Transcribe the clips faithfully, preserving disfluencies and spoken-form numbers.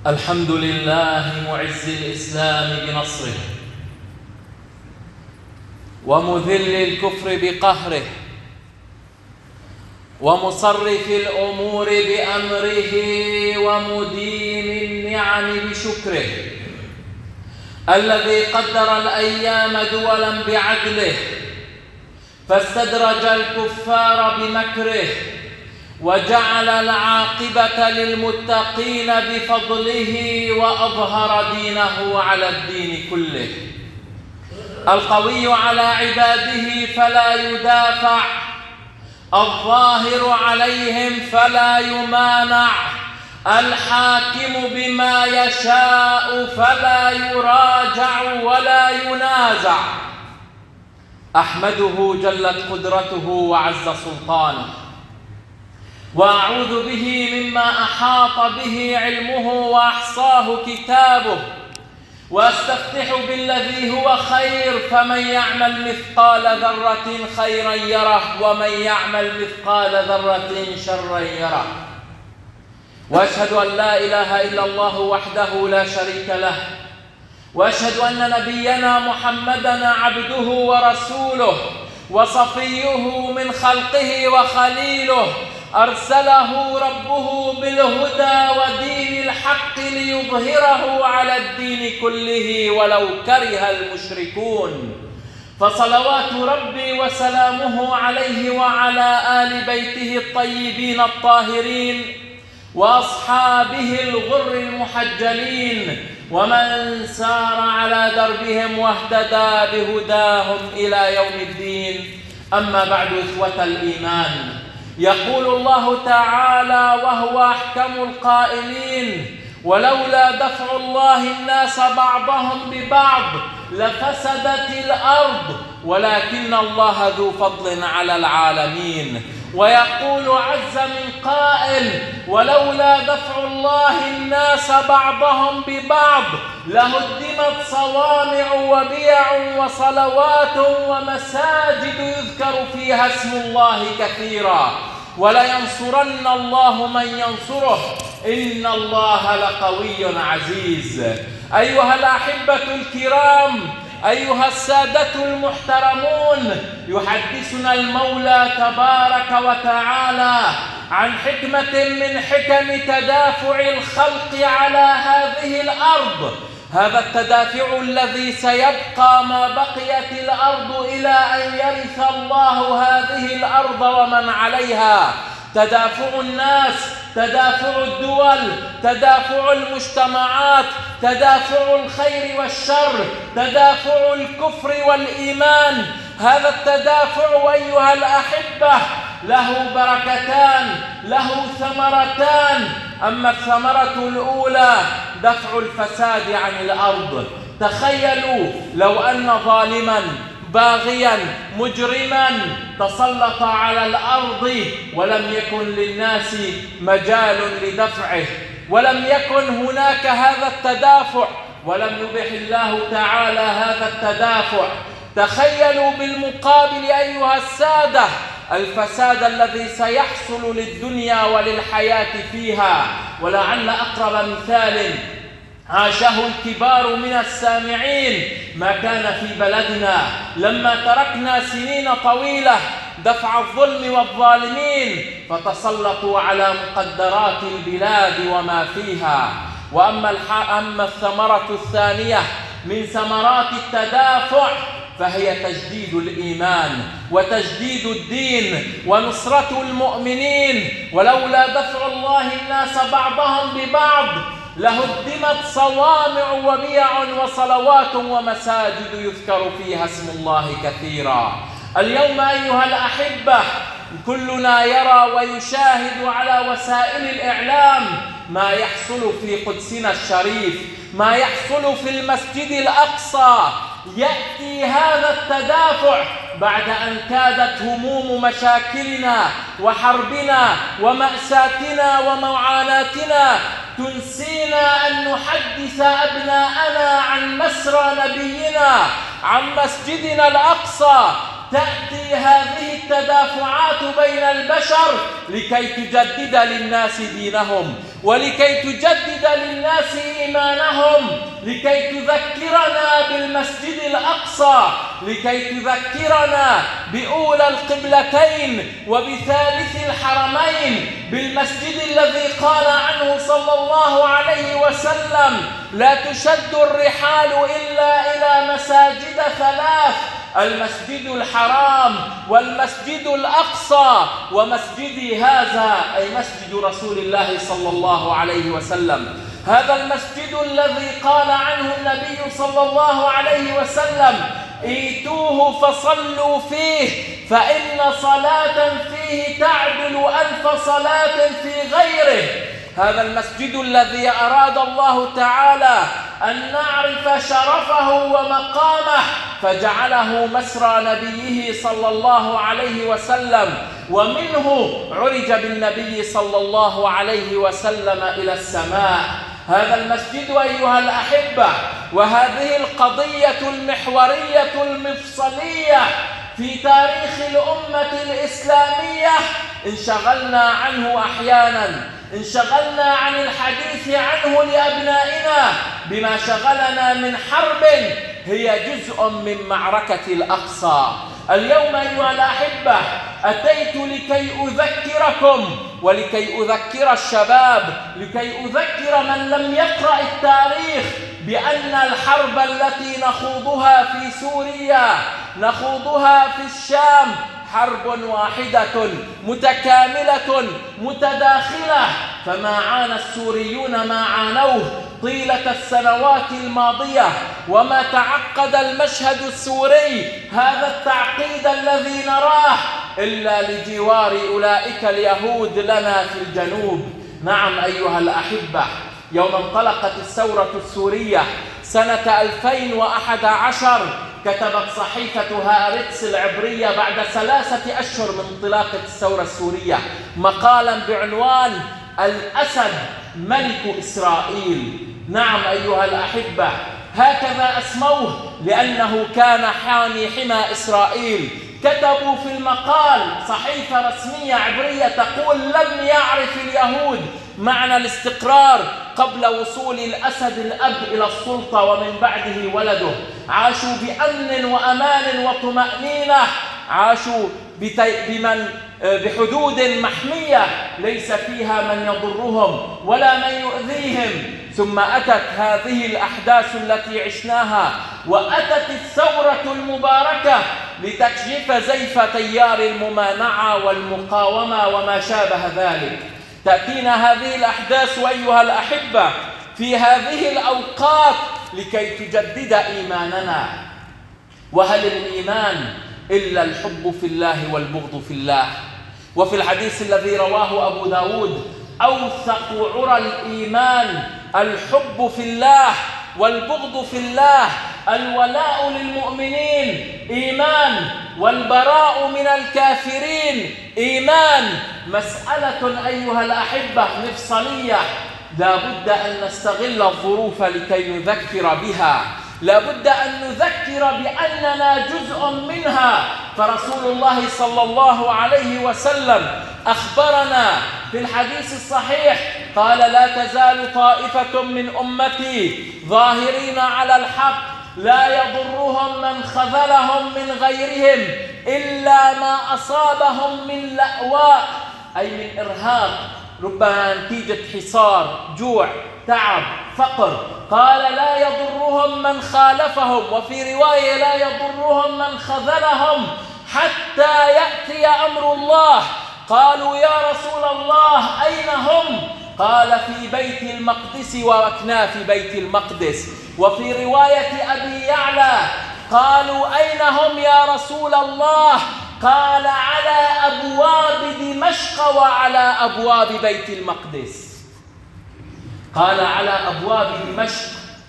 الحمد لله معز الإسلام بنصره ومذل الكفر بقهره ومصرف الأمور بأمره ومديم النعم بشكره، الذي قدر الأيام دولا بعدله فاستدرج الكفار بمكره وجعل العاقبة للمتقين بفضله وأظهر دينه على الدين كله. القوي على عباده فلا يدافع، الظاهر عليهم فلا يمانع، الحاكم بما يشاء فلا يراجع ولا ينازع. أحمده جلت قدرته وعز سلطانه، وأعوذ به مما أحاط به علمه وأحصاه كتابه، وأستفتح بالذي هو خير، فمن يعمل مثقال ذرة خيرا يره ومن يعمل مثقال ذرة شرا يره. وأشهد أن لا إله إلا الله وحده لا شريك له، وأشهد أن نبينا محمدًا عبده ورسوله وصفيه من خلقه وخليله، أرسله ربه بالهدى ودين الحق ليظهره على الدين كله ولو كره المشركون. فصلوات ربي وسلامه عليه وعلى آل بيته الطيبين الطاهرين وأصحابه الغر المحجلين ومن سار على دربهم واهتدى بهداهم إلى يوم الدين. أما بعد، إخوة الإيمان، يقول الله تعالى وهو أحكم القائلين: ولولا دفع الله الناس بعضهم ببعض لفسدت الأرض ولكن الله ذو فضل على العالمين. ويقول عز من قائل: ولولا دفع الله الناس بعضهم ببعض لهدمت صوامع وبيع وصلوات ومساجد يذكر فيها اسم الله كثيرا ولينصرن الله من ينصره إن الله لقوي عزيز. أيها الأحبة الكرام، أيها السادة المحترمون، يحدثنا المولى تبارك وتعالى عن حكمة من حكم تدافع الخلق على هذه الأرض. هذا التدافع الذي سيبقى ما بقيت الأرض إلى أن يرث الله هذه الأرض ومن عليها. تدافع الناس، تدافع الدول، تدافع المجتمعات، تدافع الخير والشر، تدافع الكفر والإيمان. هذا التدافع أيها الأحبة له بركتان، له ثمرتان. أما الثمرة الأولى دفع الفساد عن الأرض. تخيلوا لو أن ظالماً باغياً مجرماً تسلط على الأرض ولم يكن للناس مجال لدفعه، ولم يكن هناك هذا التدافع، ولم يبح الله تعالى هذا التدافع. تخيلوا بالمقابل أيها السادة الفساد الذي سيحصل للدنيا وللحياة فيها. ولعل أقرب مثال عاشه الكبار من السامعين ما كان في بلدنا لما تركنا سنين طويلة دفع الظلم والظالمين فتسلطوا على مقدرات البلاد وما فيها. وأما أما الثمرة الثانية من ثمرات التدافع فهي تجديد الإيمان وتجديد الدين ونصرة المؤمنين. ولولا دفع الله الناس بعضهم ببعض لهدمت صوامع وبيع وصلوات ومساجد يذكر فيها اسم الله كثيرا. اليوم أيها الأحبة كلنا يرى ويشاهد على وسائل الإعلام ما يحصل في قدسنا الشريف، ما يحصل في المسجد الأقصى. يأتي هذا التدافع بعد أن كادت هموم مشاكلنا وحربنا ومأساتنا ومعاناتنا تنسينا أن نحدث أبناءنا عن مسرى نبينا، عن مسجدنا الأقصى. تأتي هذه التدافعات بين البشر لكي تجدد للناس دينهم ولكي تجدد للناس إيمانهم، لكي تذكرنا بالمسجد الأقصى، لكي تذكرنا بأولى القبلتين وبثالث الحرمين، بالمسجد الذي قال عنه صلى الله عليه وسلم: لا تشد الرحال إلا إلى مساجد ثلاث: المسجد الحرام والمسجد الأقصى ومسجدي هذا، أي مسجد رسول الله صلى الله عليه وسلم. هذا المسجد الذي قال عنه النبي صلى الله عليه وسلم: ائتوه فصلوا فيه فإن صلاة فيه تعدل ألف صلاة في غيره. هذا المسجد الذي أراد الله تعالى أن نعرف شرفه ومقامه فجعله مسرى نبيه صلى الله عليه وسلم، ومنه عرج بالنبي صلى الله عليه وسلم إلى السماء. هذا المسجد أيها الأحبة، وهذه القضية المحورية المفصلية في تاريخ الأمة الإسلامية انشغلنا عنه أحيانا، انشغلنا عن الحديث عنه لأبنائنا بما شغلنا من حرب هي جزء من معركة الأقصى. اليوم أيها الأحبة أتيت لكي أذكركم ولكي أذكر الشباب، لكي أذكر من لم يقرأ التاريخ بأن الحرب التي نخوضها في سوريا، نخوضها في الشام، حرب واحدة متكاملة متداخلة. فما عانى السوريون ما عانوه طيلة السنوات الماضية، وما تعقد المشهد السوري هذا التعقيد الذي نراه إلا لجوار أولئك اليهود لنا في الجنوب. نعم أيها الأحبة، يوم انطلقت الثورة السورية سنة ألفين وأحد عشر كتبت صحيفة هارتس العبرية بعد ثلاثة أشهر من انطلاقة الثورة السورية مقالا بعنوان: الأسد ملك إسرائيل. نعم أيها الأحبة، هكذا أسموه لأنه كان حامي حمى إسرائيل. كتبوا في المقال، صحيفة رسمية عبرية تقول: لم يعرف اليهود معنى الاستقرار قبل وصول الأسد الأب إلى السلطة ومن بعده ولده. عاشوا بأمن وأمان وطمأنينة، عاشوا بمن بحدود محمية ليس فيها من يضرهم ولا من يؤذيهم. ثم أتت هذه الأحداث التي عشناها، وأتت الثورة المباركة لتكشف زيف تيار الممانعة والمقاومة وما شابه ذلك. تأتينا هذه الأحداث أيها الأحبة في هذه الأوقات لكي تجدد إيماننا. وهل الإيمان إلا الحب في الله والبغض في الله؟ وفي الحديث الذي رواه أبو داود: أوثق عرى الإيمان الحب في الله والبغض في الله، الولاء للمؤمنين إيمان، والبراء من الكافرين إيمان. مسألة أيها الأحبة مفصلية، لا بد أن نستغل الظروف لكي نذكر بها، لا بد أن نذكر بأننا جزء منها. فرسول الله صلى الله عليه وسلم أخبرنا في الحديث الصحيح قال: لا تزال طائفة من أمتي ظاهرين على الحق لا يضرهم من خذلهم من غيرهم إلا ما أصابهم من لأواء، أي من إرهاق، ربما نتيجة حصار، جوع، تعب، فقر. قال: لا يضرهم من خالفهم، وفي رواية: لا يضرهم من خذلهم حتى يأتي أمر الله. قالوا: يا رسول الله أين هم؟ قال: في بيت المقدس وأكناف بيت المقدس. وفي رواية أبي يعلى قالوا: أين هم يا رسول الله؟ قال: على أبواب دمشق وعلى أبواب بيت المقدس. قال: على أبواب دمشق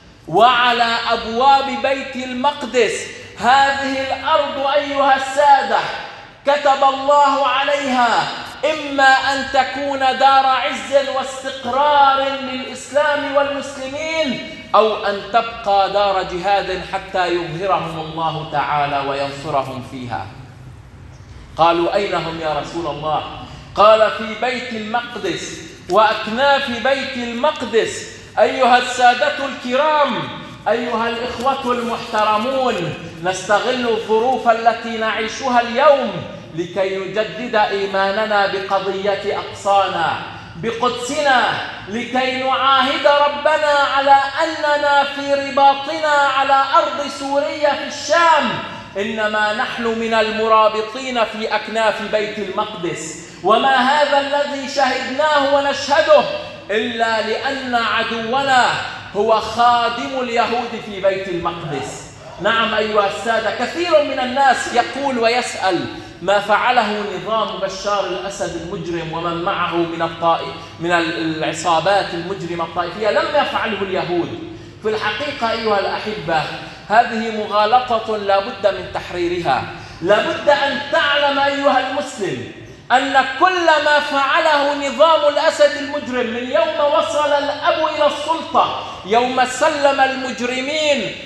وعلى أبواب بيت المقدس. هذه الأرض أيها السادة كتب الله عليها إما أن تكون دار عز واستقرار للإسلام والمسلمين، أو أن تبقى دار جهاد حتى يظهرهم الله تعالى وينصرهم فيها. قالوا: أين هم يا رسول الله؟ قال: في بيت المقدس. وأكناف بيت المقدس. أيها السادة الكرام، أيها الإخوة المحترمون، نستغل الظروف التي نعيشها اليوم لكي نجدد إيماننا بقضية أقصانا، بقدسنا، لكي نعاهد ربنا على أننا في رباطنا على أرض سوريا في الشام إنما نحن من المرابطين في أكناف بيت المقدس. وما هذا الذي شهدناه ونشهده إلا لأن عدونا هو خادم اليهود في بيت المقدس. نعم أيها السادة، كثير من الناس يقول ويسأل ما فعله نظام بشار الأسد المجرم ومن معه من الطائف من العصابات المجرمة الطائفية لم يفعله اليهود. في الحقيقة أيها الأحبة، هذه مغالطة لا بد من تحريرها. لا بد أن تعلم أيها المسلم أن كل ما فعله نظام الأسد المجرم من يوم وصل الأب إلى السلطة، يوم سلم المجرمين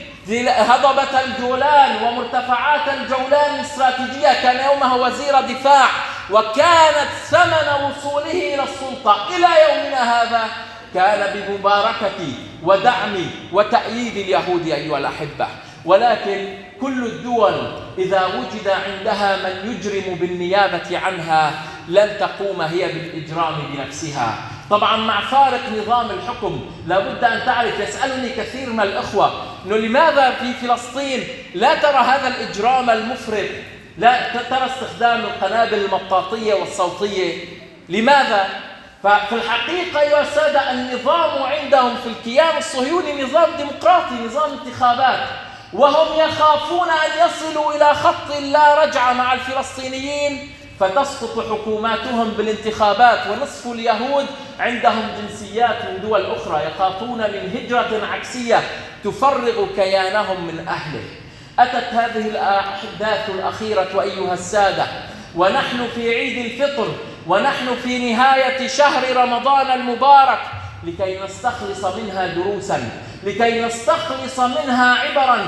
هضبة الجولان ومرتفعات الجولان الاستراتيجية، كان يومها وزير دفاع، وكانت ثمن وصوله إلى السلطة إلى يومنا هذا كان بمباركة ودعم وتأييد اليهود أيها الأحبة. ولكن كل الدول إذا وجد عندها من يجرم بالنيابة عنها لن تقوم هي بالإجرام بنفسها. طبعا مع فارق نظام الحكم لا بد أن تعرف، يسألني كثير من الأخوة إنه لماذا في فلسطين لا ترى هذا الإجرام المفرط، لا ترى استخدام القنابل المطاطية والصوتية، لماذا؟ ففي الحقيقة يا سادة النظام عندهم في الكيان الصهيوني نظام ديمقراطي، نظام انتخابات، وهم يخافون أن يصلوا إلى خط لا رجعة مع الفلسطينيين فتسقط حكوماتهم بالانتخابات، ونصف اليهود عندهم جنسيات من دول أخرى، يخافون من هجرة عكسية تفرغ كيانهم من أهله. أتت هذه الأحداث الأخيرة أيها السادة ونحن في عيد الفطر ونحن في نهاية شهر رمضان المبارك لكي نستخلص منها دروسا، لكي نستخلص منها عبرا،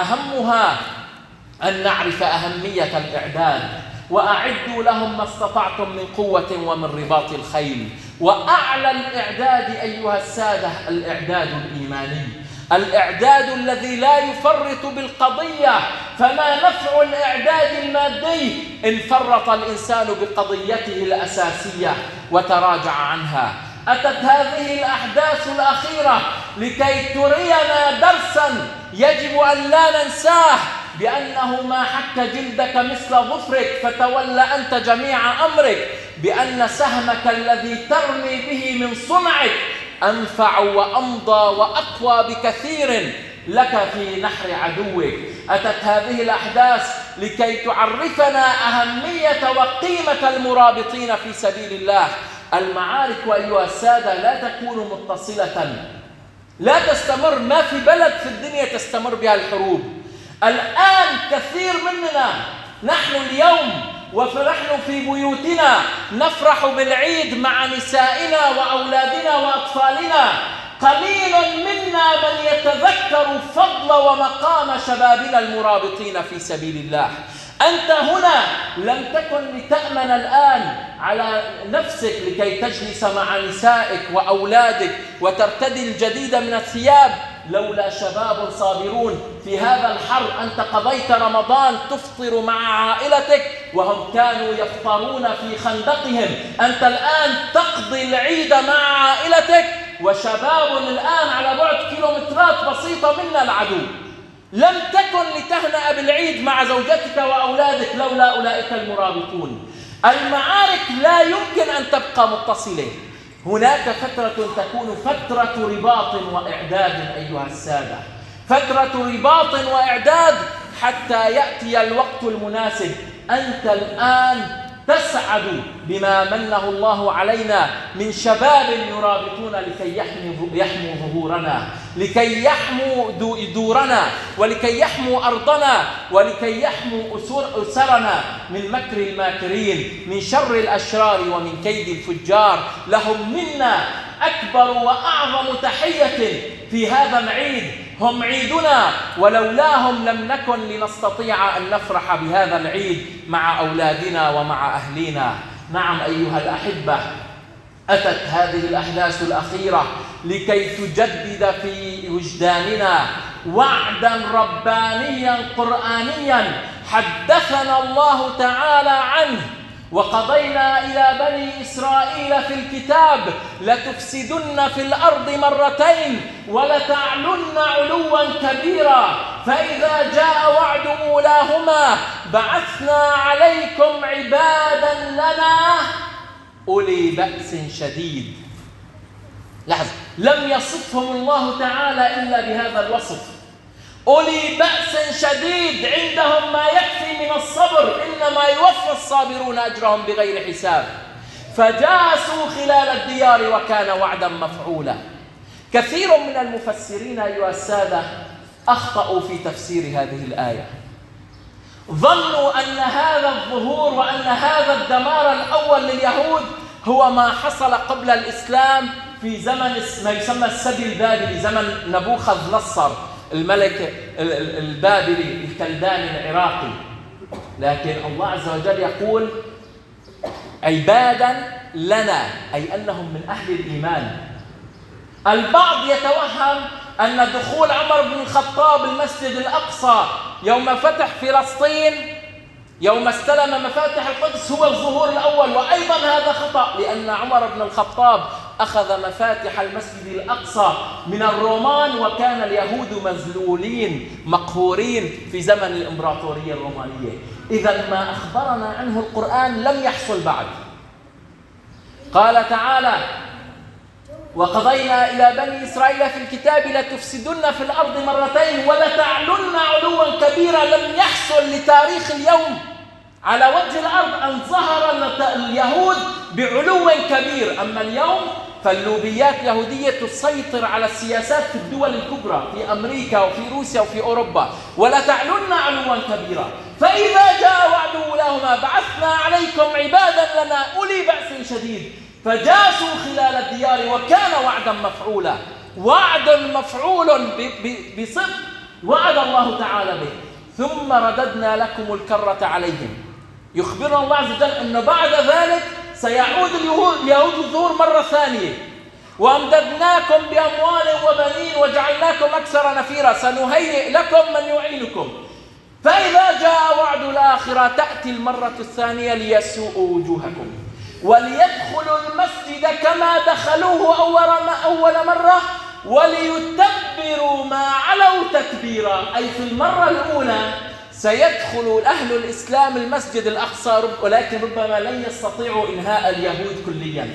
أهمها أن نعرف أهمية الإعداد. وأعدوا لهم ما استطعتم من قوة ومن رباط الخيل. وأعلى الإعداد أيها السادة الإعداد الإيماني، الإعداد الذي لا يفرط بالقضية. فما نفع الإعداد المادي إن فرط الإنسان بقضيته الأساسية وتراجع عنها؟ أتت هذه الأحداث الأخيرة لكي ترينا درسا يجب أن لا ننساه، بأنه ما حك جلدك مثل ظفرك فتولى أنت جميع أمرك، بأن سهمك الذي ترمي به من صنعك أنفع وأمضى وأقوى بكثير لك في نحر عدوك. أتت هذه الأحداث لكي تعرفنا أهمية وقيمة المرابطين في سبيل الله. المعارك أيها السادة لا تكون متصلة، لا تستمر، ما في بلد في الدنيا تستمر بها الحروب. الآن كثير مننا نحن اليوم ونحن في بيوتنا نفرح بالعيد مع نسائنا وأولادنا وأطفالنا، قليل منا من يتذكر فضل ومقام شبابنا المرابطين في سبيل الله. أنت هنا لم تكن لتأمن الآن على نفسك لكي تجلس مع نسائك وأولادك وترتدي الجديد من الثياب لولا شباب صابرون في هذا الحر. أنت قضيت رمضان تفطر مع عائلتك وهم كانوا يفطرون في خندقهم، أنت الآن تقضي العيد مع عائلتك وشباب الآن على بعد كيلومترات بسيطة منا العدو. لم تكن لتهنأ بالعيد مع زوجتك وأولادك لولا أولئك المرابطون. المعارك لا يمكن أن تبقى متصلة، هناك فترة تكون فترة رباط وإعداد أيها السادة، فترة رباط وإعداد حتى يأتي الوقت المناسب. أنت الآن تسعد بما منه الله علينا من شباب يرابطون لكي يحموا ظهورنا، لكي يحموا دورنا، ولكي يحموا أرضنا، ولكي يحموا أسرنا من مكر الماكرين، من شر الأشرار ومن كيد الفجار. لهم منا أكبر وأعظم تحية في هذا العيد، هم عيدنا، ولولاهم لم نكن لنستطيع أن نفرح بهذا العيد مع أولادنا ومع أهلنا. نعم أيها الأحبة، أتت هذه الأحداث الأخيرة لكي تجدد في وجداننا وعدا ربانيا قرآنيا حدثنا الله تعالى عنه: وقضينا إلى بني إسرائيل في الكتاب لتفسدن في الأرض مرتين ولتعلن علوا كبيرا فإذا جاء وعد أولاهما بعثنا عليكم عبادا لنا أولي بأس شديد. لحظة، لم يصفهم الله تعالى إلا بهذا الوصف: أولي بأس شديد، عندهم ما يكفي من الصبر، إنما يوفى الصابرون أجرهم بغير حساب. فجاسوا خلال الديار وكان وعدا مفعولا. كثير من المفسرين أيها السادة أخطأوا في تفسير هذه الآية، ظنوا أن هذا الظهور وأن هذا الدمار الأول لليهود هو ما حصل قبل الإسلام في زمن ما يسمى السبي البابلي، زمن نبوخذ نصر الملك البابلي الكلداني العراقي. لكن الله عز وجل يقول عبادا لنا، أي أنهم من أهل الإيمان. البعض يتوهم أن دخول عمر بن الخطاب المسجد الأقصى يوم فتح فلسطين، يوم استلم مفاتح القدس، هو الظهور الأول، وأيضا هذا خطأ، لأن عمر بن الخطاب أخذ مفاتح المسجد الأقصى من الرومان، وكان اليهود مذلولين مقهورين في زمن الإمبراطورية الرومانية. إذن ما أخبرنا عنه القرآن لم يحصل بعد. قال تعالى: وقضينا إلى بني إسرائيل في الكتاب لتفسدن في الأرض مرتين ولتعلن علوا كبيرا. لم يحصل لتاريخ اليوم على وجه الأرض أن ظهر اليهود بعلو كبير. أما اليوم فاللوبيات اليهودية تسيطر على السياسات في الدول الكبرى، في أمريكا وفي روسيا وفي أوروبا. ولتعلن علوا كبيرا فإذا جاء وعد أولاهما بعثنا عليكم عبادا لنا أولي بأس شديد فجاسوا خلال الديار وكان وعدا مفعولا. وعد مفعول بصدق وعد الله تعالى به. ثم رددنا لكم الكرة عليهم. يخبرنا الله عز وجل أن بعد ذلك سيعود اليهود الظهور مرة ثانية. وأمددناكم بأموال وبنين وجعلناكم أكثر نفيرا سنهيئ لكم من يعينكم. فإذا جاء وعد الآخرة تأتي المرة الثانية ليسوءوا وجوهكم وليدخلوا المسجد كما دخلوه أول مرة وليتبروا ما علوا تتبيرا. أي في المرة الأولى سيدخل أهل الإسلام المسجد الأقصى، ولكن ربما لن يستطيعوا إنهاء اليهود كليا.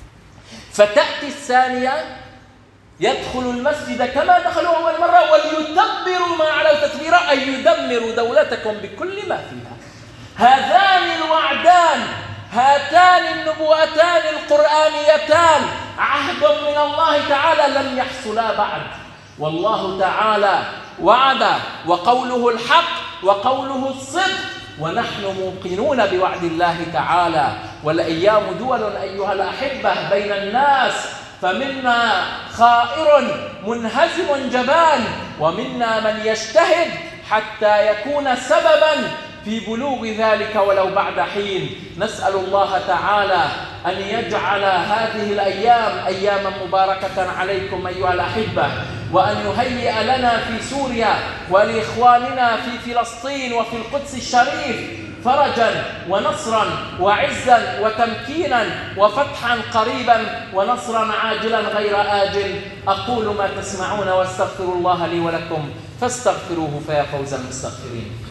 فتأتي الثانية يدخل المسجد كما دخلوا أول مرة وليتبروا ما علوا تتبيرا، أي يدمروا دولتكم بكل ما فيها. هذان الوعدان، هاتان النبوءتان القرآنيتان عهد من الله تعالى لم يحصلا بعد. والله تعالى وعد، وقوله الحق وقوله الصدق، ونحن موقنون بوعد الله تعالى. والأيام دول أيها الأحبة بين الناس، فمنا خائر منهزم جبان ومنا من يجتهد حتى يكون سببا في بلوغ ذلك ولو بعد حين. نسأل الله تعالى أن يجعل هذه الأيام أياما مباركة عليكم أيها الأحبة، وأن يهيئ لنا في سوريا ولإخواننا في فلسطين وفي القدس الشريف فرجا ونصرا وعزا وتمكينا وفتحا قريبا ونصرا عاجلا غير آجل. أقول ما تسمعون واستغفر الله لي ولكم فاستغفروه فيا فوز المستغفرين.